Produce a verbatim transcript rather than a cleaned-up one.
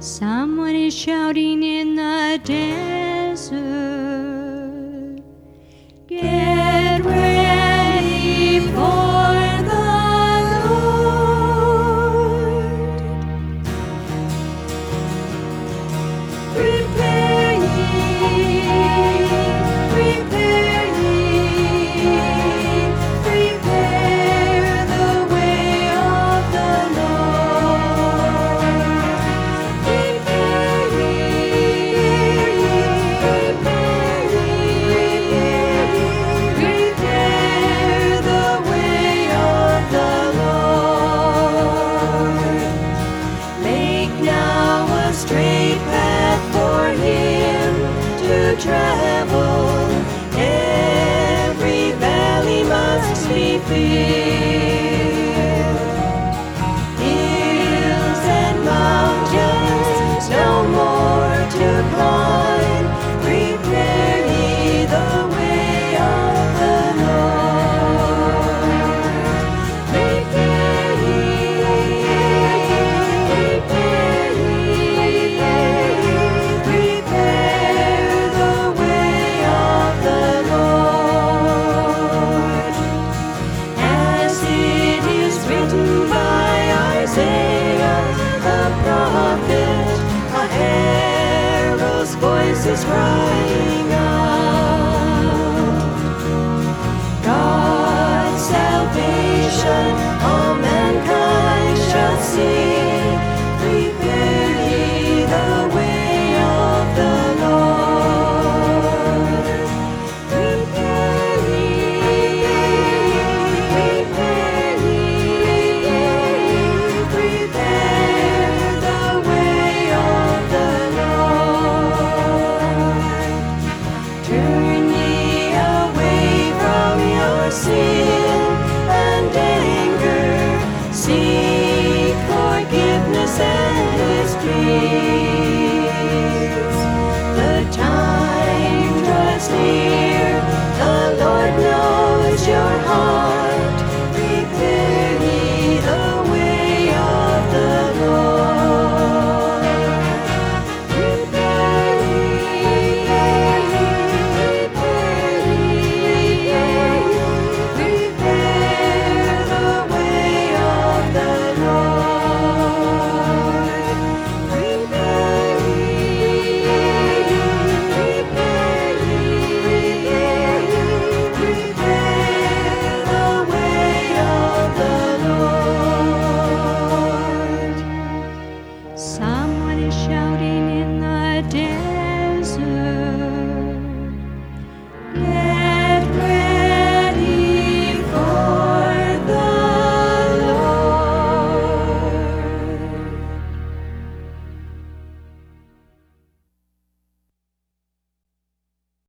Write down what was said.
Someone is shouting in the desert, get ready for the Lord. Prepare ye, prepare ye, prepare the way of the Lord. Prepare ye, prepare ye, prepare the way of the Lord. Make now a straight path for him to travel. Every valley must be filled. Hills and mountains no more to climb. Prepare ye the way of the Lord. Prepare ye, prepare ye, prepare the way of the Lord. As it is written by Isaiah the prophet, a herald's voice is crying out. God's salvation all mankind shall see. Prepare ye the way of the Lord. Prepare ye, prepare ye, prepare the way of the Lord. Turn ye away from your sin and anger. Seek forgiveness and His peace.